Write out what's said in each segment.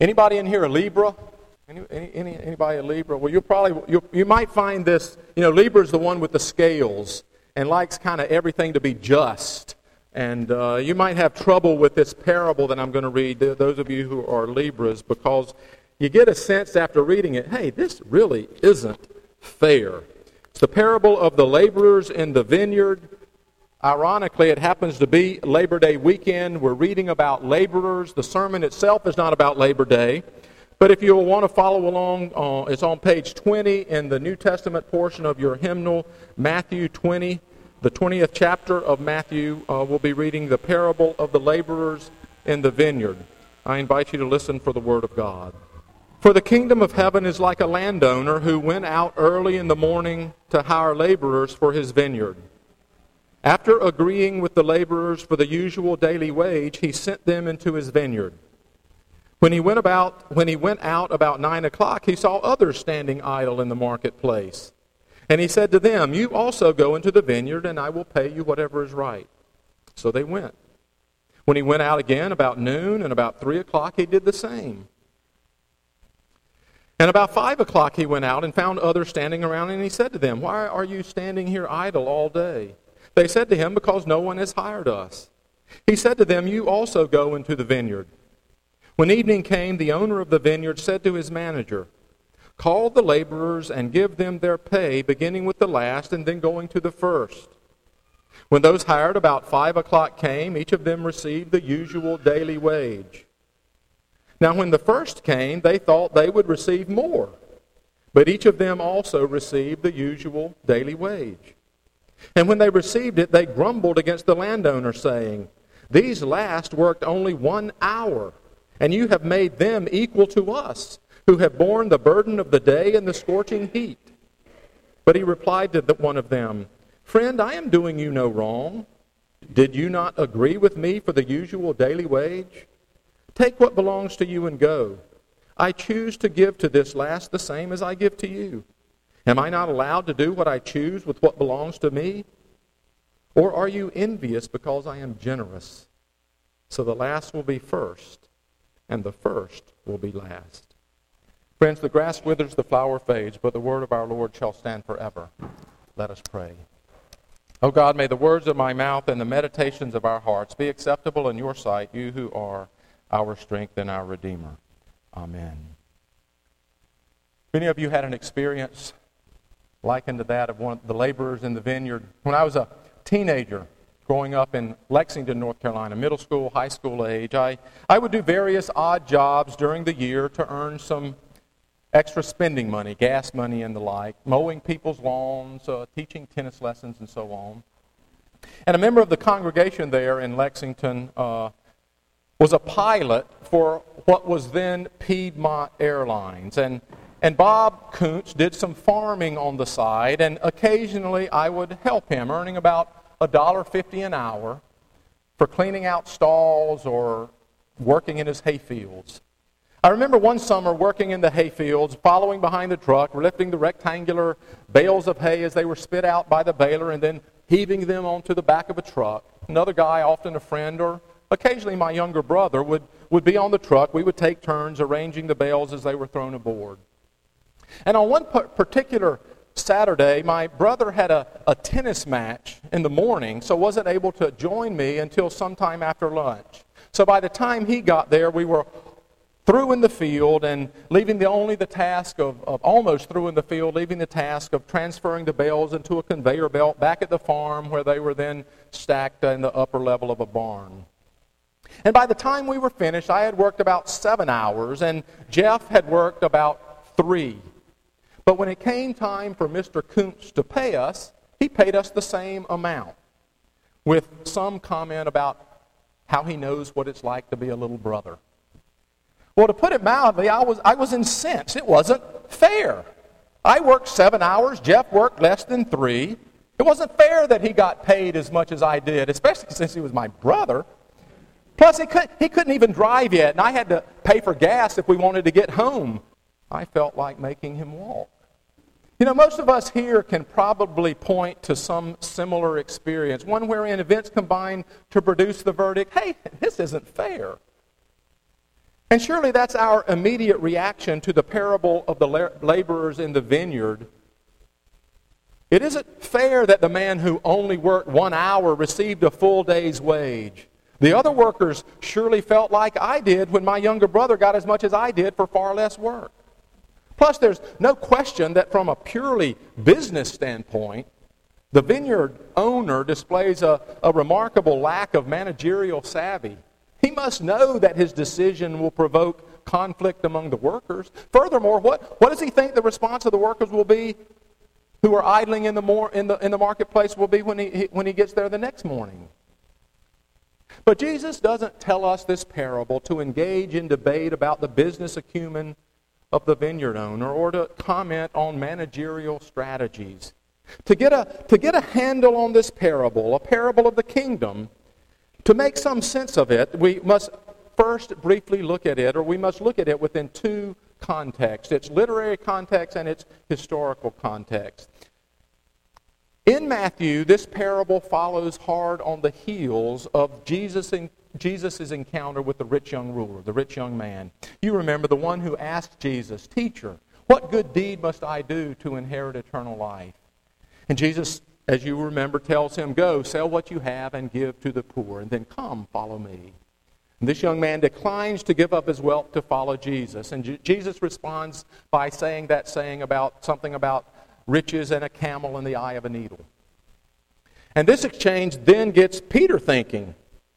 Anybody in here a Libra? Anybody a Libra? Well, you might find this, Libra is the one with the scales and likes kind of everything to be just. And you might have trouble with this parable that I'm going to read, those of you who are Libras, because you get a sense after reading it, hey, this really isn't fair. It's the parable of the laborers in the vineyard. Ironically, it happens to be Labor Day weekend. We're reading about laborers. The sermon itself is not about Labor Day. But if you'll want to follow along, it's on page 20 in the New Testament portion of your hymnal, Matthew 20. The 20th chapter of Matthew, we'll be reading the parable of the laborers in the vineyard. I invite you to listen for the word of God. For the kingdom of heaven is like a landowner who went out early in the morning to hire laborers for his vineyard. After agreeing with the laborers for the usual daily wage, he sent them into his vineyard. When he went out about 9 o'clock, he saw others standing idle in the marketplace. And he said to them, "You also go into the vineyard, and I will pay you whatever is right." So they went. When he went out again about noon and about 3 o'clock, he did the same. And about 5 o'clock he went out and found others standing around, and he said to them, "Why are you standing here idle all day?" They said to him, "Because no one has hired us." He said to them, "You also go into the vineyard." When evening came, the owner of the vineyard said to his manager, "Call the laborers and give them their pay, beginning with the last and then going to the first." When those hired about 5 o'clock came, each of them received the usual daily wage. Now when the first came, they thought they would receive more, but each of them also received the usual daily wage. And when they received it, they grumbled against the landowner, saying, "These last worked only 1 hour, and you have made them equal to us, who have borne the burden of the day and the scorching heat." But he replied to one of them, "Friend, I am doing you no wrong. Did you not agree with me for the usual daily wage? Take what belongs to you and go. I choose to give to this last the same as I give to you. Am I not allowed to do what I choose with what belongs to me? Or are you envious because I am generous? So the last will be first, and the first will be last." Friends, the grass withers, the flower fades, but the word of our Lord shall stand forever. Let us pray. O God, may the words of my mouth and the meditations of our hearts be acceptable in your sight, you who are our strength and our Redeemer. Amen. Many of you had an experience likened to that of one of the laborers in the vineyard. When I was a teenager growing up in Lexington, North Carolina, middle school, high school age, I would do various odd jobs during the year to earn some extra spending money, gas money and the like, mowing people's lawns, teaching tennis lessons and so on. And a member of the congregation there in Lexington was a pilot for what was then Piedmont Airlines. And Bob Kuntz did some farming on the side, and occasionally I would help him, earning about $1.50 an hour for cleaning out stalls or working in his hay fields. I remember one summer working in the hay fields, following behind the truck, lifting the rectangular bales of hay as they were spit out by the baler, and then heaving them onto the back of a truck. Another guy, often a friend or occasionally my younger brother, would be on the truck. We would take turns arranging the bales as they were thrown aboard. And on one particular Saturday, my brother had a tennis match in the morning, so wasn't able to join me until sometime after lunch. So by the time he got there, we were through in the field and leaving the task of transferring the bales into a conveyor belt back at the farm where they were then stacked in the upper level of a barn. And by the time we were finished, I had worked about 7 hours, and Jeff had worked about 3. But when it came time for Mr. Kuntz to pay us, he paid us the same amount, with some comment about how he knows what it's like to be a little brother. Well, to put it mildly, I was incensed. It wasn't fair. I worked 7 hours. Jeff worked less than 3. It wasn't fair that he got paid as much as I did, especially since he was my brother. Plus, he couldn't even drive yet, and I had to pay for gas if we wanted to get home. I felt like making him walk. Most of us here can probably point to some similar experience, one wherein events combine to produce the verdict, hey, this isn't fair. And surely that's our immediate reaction to the parable of the laborers in the vineyard. It isn't fair that the man who only worked 1 hour received a full day's wage. The other workers surely felt like I did when my younger brother got as much as I did for far less work. Plus, there's no question that from a purely business standpoint, the vineyard owner displays a remarkable lack of managerial savvy. He must know that his decision will provoke conflict among the workers. Furthermore, what does he think the response of the workers will be who are idling in the marketplace will be when he gets there the next morning? But Jesus doesn't tell us this parable to engage in debate about the business acumen of the vineyard owner or to comment on managerial strategies. To get a handle on this parable, a parable of the kingdom, to make some sense of it, we must first briefly look at it, or we must look at it within two contexts, its literary context and its historical context. In Matthew, this parable follows hard on the heels of Jesus' encounter with the rich young ruler, the rich young man. You remember the one who asked Jesus, "Teacher, what good deed must I do to inherit eternal life?" And Jesus, as you remember, tells him, "Go, sell what you have and give to the poor, and then come, follow me." And this young man declines to give up his wealth to follow Jesus. And Jesus responds by saying something about riches and a camel in the eye of a needle. And this exchange then gets Peter thinking.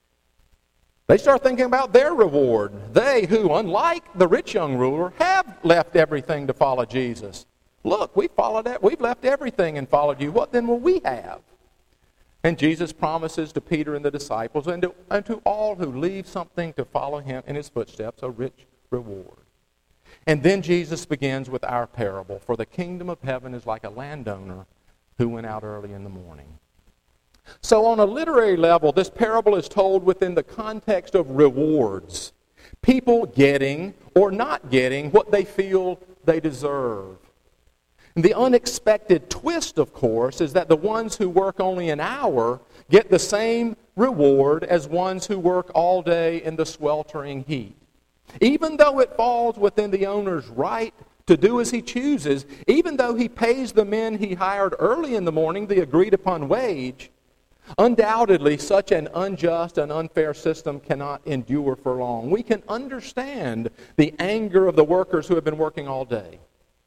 They start thinking about their reward. They who, unlike the rich young ruler, have left everything to follow Jesus. Look, we've left everything and followed you. What then will we have? And Jesus promises to Peter and the disciples and to all who leave something to follow him in his footsteps a rich reward. And then Jesus begins with our parable. For the kingdom of heaven is like a landowner who went out early in the morning. So on a literary level, this parable is told within the context of rewards. People getting or not getting what they feel they deserve. And the unexpected twist, of course, is that the ones who work only an hour get the same reward as ones who work all day in the sweltering heat. Even though it falls within the owner's right to do as he chooses, even though he pays the men he hired early in the morning the agreed-upon wage, undoubtedly such an unjust and unfair system cannot endure for long. We can understand the anger of the workers who have been working all day.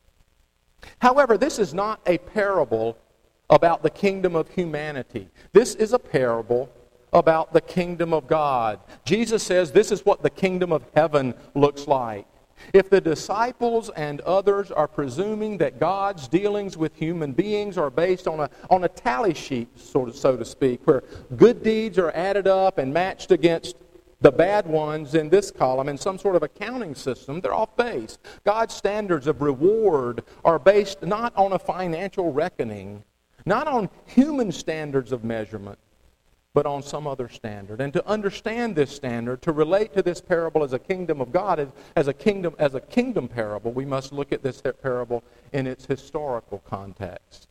However, this is not a parable about the kingdom of humanity. This is a parable about the kingdom of God. Jesus says this is what the kingdom of heaven looks like. If the disciples and others are presuming that God's dealings with human beings are based on a tally sheet, so to speak, where good deeds are added up and matched against the bad ones in this column in some sort of accounting system, they're off base. God's standards of reward are based not on a financial reckoning, not on human standards of measurement, but on some other standard. And to understand this standard, to relate to this parable as a kingdom of God, as a kingdom parable, we must look at this parable in its historical context.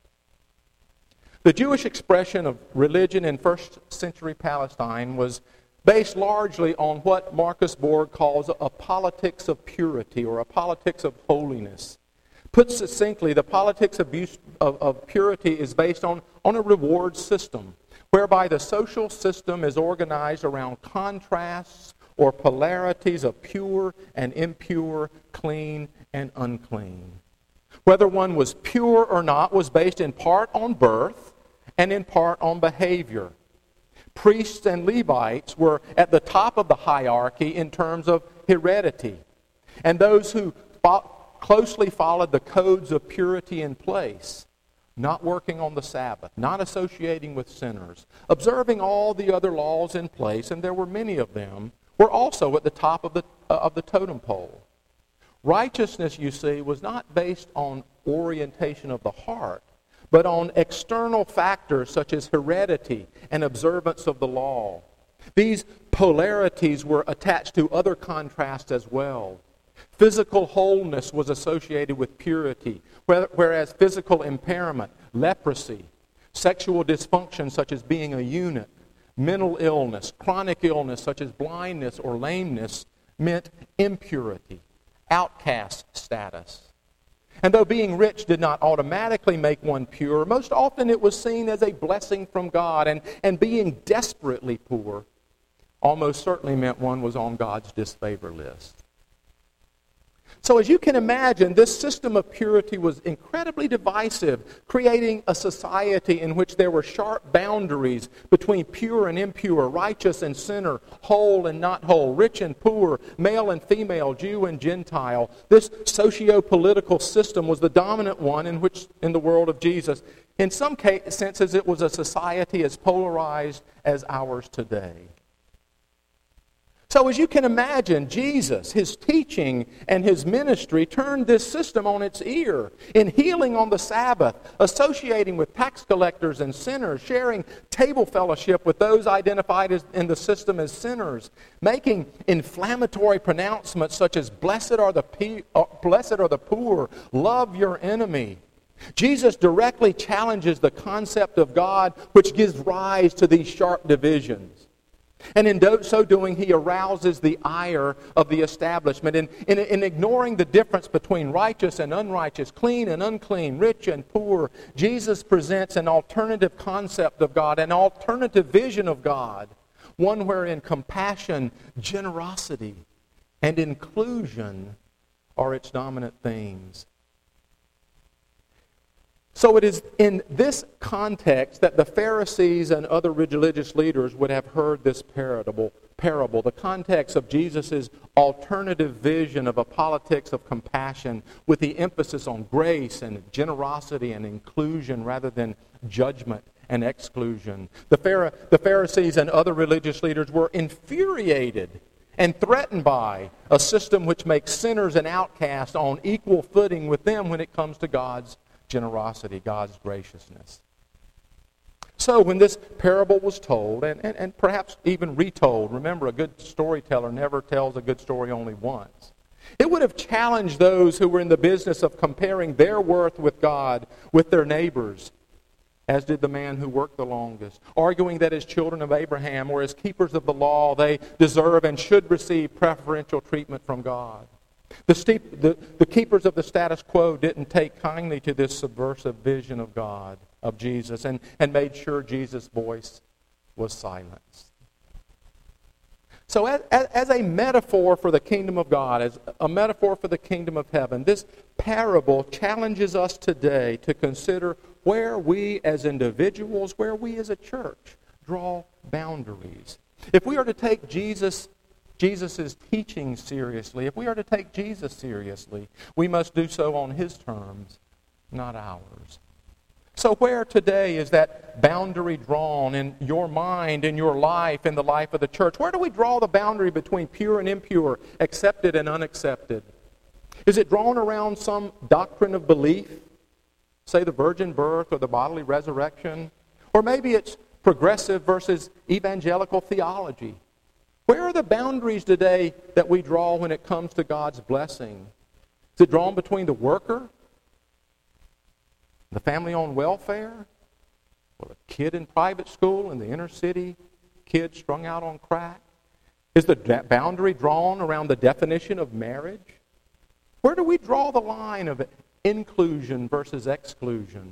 The Jewish expression of religion in first century Palestine was based largely on what Marcus Borg calls a politics of purity or a politics of holiness. Put succinctly, the politics of purity is based on a reward system, whereby the social system is organized around contrasts or polarities of pure and impure, clean and unclean. Whether one was pure or not was based in part on birth and in part on behavior. Priests and Levites were at the top of the hierarchy in terms of heredity. And those who closely followed the codes of purity in place, not working on the Sabbath, not associating with sinners, observing all the other laws in place, and there were many of them, were also at the top of the totem pole. Righteousness, you see, was not based on orientation of the heart, but on external factors such as heredity and observance of the law. These polarities were attached to other contrasts as well. Physical wholeness was associated with purity, whereas physical impairment, leprosy, sexual dysfunction such as being a eunuch, mental illness, chronic illness such as blindness or lameness meant impurity, outcast status. And though being rich did not automatically make one pure, most often it was seen as a blessing from God, and being desperately poor almost certainly meant one was on God's disfavor list. So as you can imagine, this system of purity was incredibly divisive, creating a society in which there were sharp boundaries between pure and impure, righteous and sinner, whole and not whole, rich and poor, male and female, Jew and Gentile. This socio-political system was the dominant one in the world of Jesus. In some senses, it was a society as polarized as ours today. So as you can imagine, Jesus, his teaching and his ministry turned this system on its ear. In healing on the Sabbath, associating with tax collectors and sinners, sharing table fellowship with those identified in the system as sinners, making inflammatory pronouncements such as, blessed are the poor, love your enemy. Jesus directly challenges the concept of God, which gives rise to these sharp divisions. And in so doing, he arouses the ire of the establishment. In ignoring the difference between righteous and unrighteous, clean and unclean, rich and poor, Jesus presents an alternative concept of God, an alternative vision of God, one wherein compassion, generosity, and inclusion are its dominant themes. So it is in this context that the Pharisees and other religious leaders would have heard this parable, the context of Jesus' alternative vision of a politics of compassion with the emphasis on grace and generosity and inclusion rather than judgment and exclusion. The Pharisees and other religious leaders were infuriated and threatened by a system which makes sinners and outcasts on equal footing with them when it comes to God's generosity, God's graciousness. So when this parable was told, and perhaps even retold, remember, a good storyteller never tells a good story only once, it would have challenged those who were in the business of comparing their worth with God with their neighbors, as did the man who worked the longest, arguing that as children of Abraham or as keepers of the law, they deserve and should receive preferential treatment from God. The keepers of the status quo didn't take kindly to this subversive vision of God, of Jesus, and made sure Jesus' voice was silenced. So as a metaphor for the kingdom of God, as a metaphor for the kingdom of heaven, this parable challenges us today to consider where we as individuals, where we as a church draw boundaries. If we are to take Jesus' teaching seriously, if we are to take Jesus seriously, we must do so on his terms, not ours. So where today is that boundary drawn in your mind, in your life, in the life of the church? Where do we draw the boundary between pure and impure, accepted and unaccepted? Is it drawn around some doctrine of belief, say the virgin birth or the bodily resurrection? Or maybe it's progressive versus evangelical theology. Where are the boundaries today that we draw when it comes to God's blessing? Is it drawn between the worker, the family on welfare, or the kid in private school and the inner city kid strung out on crack? Is the boundary drawn around the definition of marriage? Where do we draw the line of inclusion versus exclusion?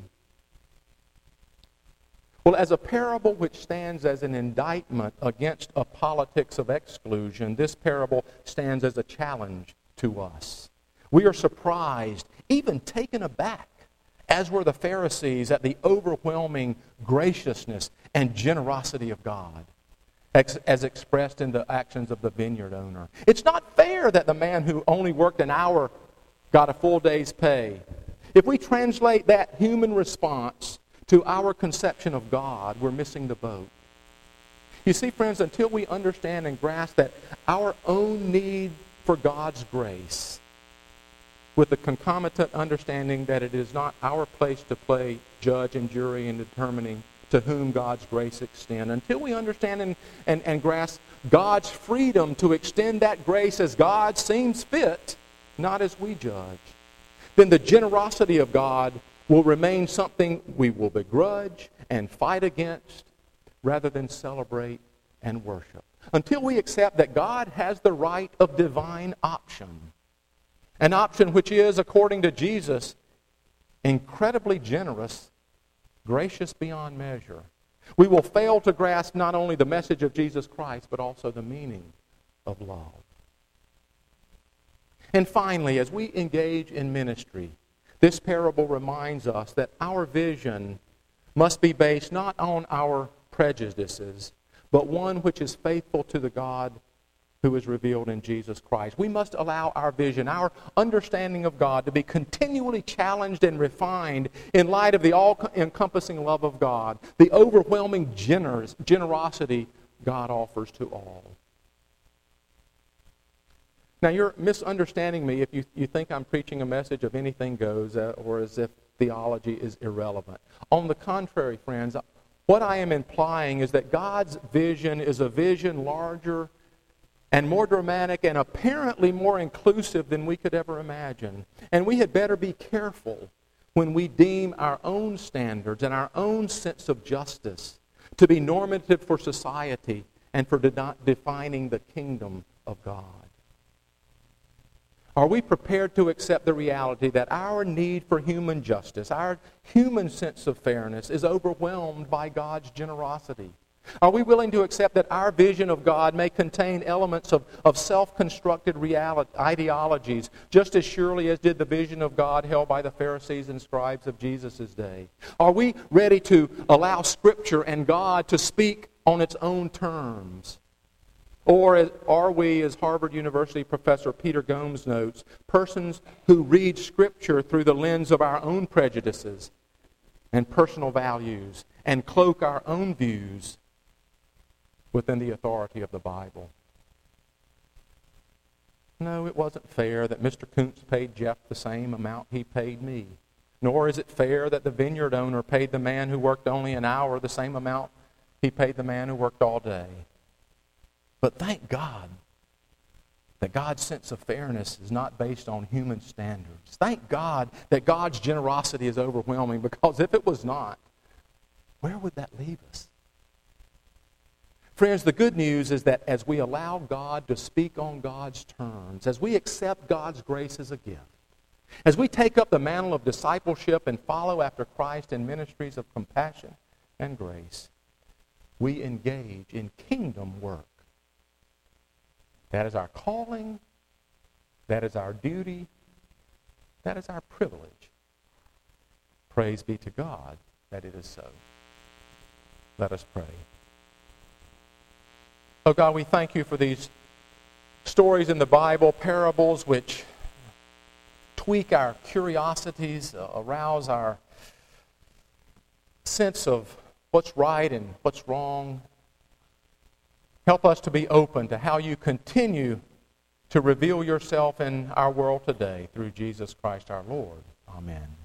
Well, as a parable which stands as an indictment against a politics of exclusion, this parable stands as a challenge to us. We are surprised, even taken aback, as were the Pharisees, at the overwhelming graciousness and generosity of God, as expressed in the actions of the vineyard owner. It's not fair that the man who only worked an hour got a full day's pay. If we translate that human response to our conception of God, we're missing the boat. You see, friends, until we understand and grasp that our own need for God's grace, with the concomitant understanding that it is not our place to play judge and jury in determining to whom God's grace extends, until we understand and grasp God's freedom to extend that grace as God seems fit, not as we judge, then the generosity of God will remain something we will begrudge and fight against rather than celebrate and worship. until we accept that God has the right of divine option, an option which is, according to Jesus, incredibly generous, gracious beyond measure, we will fail to grasp not only the message of Jesus Christ, but also the meaning of love. And finally, as we engage in ministry, this parable reminds us that our vision must be based not on our prejudices, but one which is faithful to the God who is revealed in Jesus Christ. We must allow our vision, our understanding of God, to be continually challenged and refined in light of the all-encompassing love of God, the overwhelming generosity God offers to all. Now, you're misunderstanding me if you think I'm preaching a message of anything goes or as if theology is irrelevant. On the contrary, friends, what I am implying is that God's vision is a vision larger and more dramatic and apparently more inclusive than we could ever imagine. And we had better be careful when we deem our own standards and our own sense of justice to be normative for society and for defining the kingdom of God. Are we prepared to accept the reality that our need for human justice, our human sense of fairness, is overwhelmed by God's generosity? Are we willing to accept that our vision of God may contain elements of self-constructed ideologies, just as surely as did the vision of God held by the Pharisees and scribes of Jesus' day? Are we ready to allow Scripture and God to speak on its own terms? Or are we, as Harvard University professor Peter Gomes notes, persons who read Scripture through the lens of our own prejudices and personal values and cloak our own views within the authority of the Bible? No, it wasn't fair that Mr. Kuntz paid Jeff the same amount he paid me. Nor is it fair that the vineyard owner paid the man who worked only an hour the same amount he paid the man who worked all day. But thank God that God's sense of fairness is not based on human standards. Thank God that God's generosity is overwhelming, because if it was not, where would that leave us? Friends, the good news is that as we allow God to speak on God's terms, as we accept God's grace as a gift, as we take up the mantle of discipleship and follow after Christ in ministries of compassion and grace, we engage in kingdom work. That is our calling. That is our duty. That is our privilege. Praise be to God that it is so. Let us pray. Oh God, we thank you for these stories in the Bible, parables which tweak our curiosities, arouse our sense of what's right and what's wrong. Help us to be open to how you continue to reveal yourself in our world today through Jesus Christ our Lord. Amen.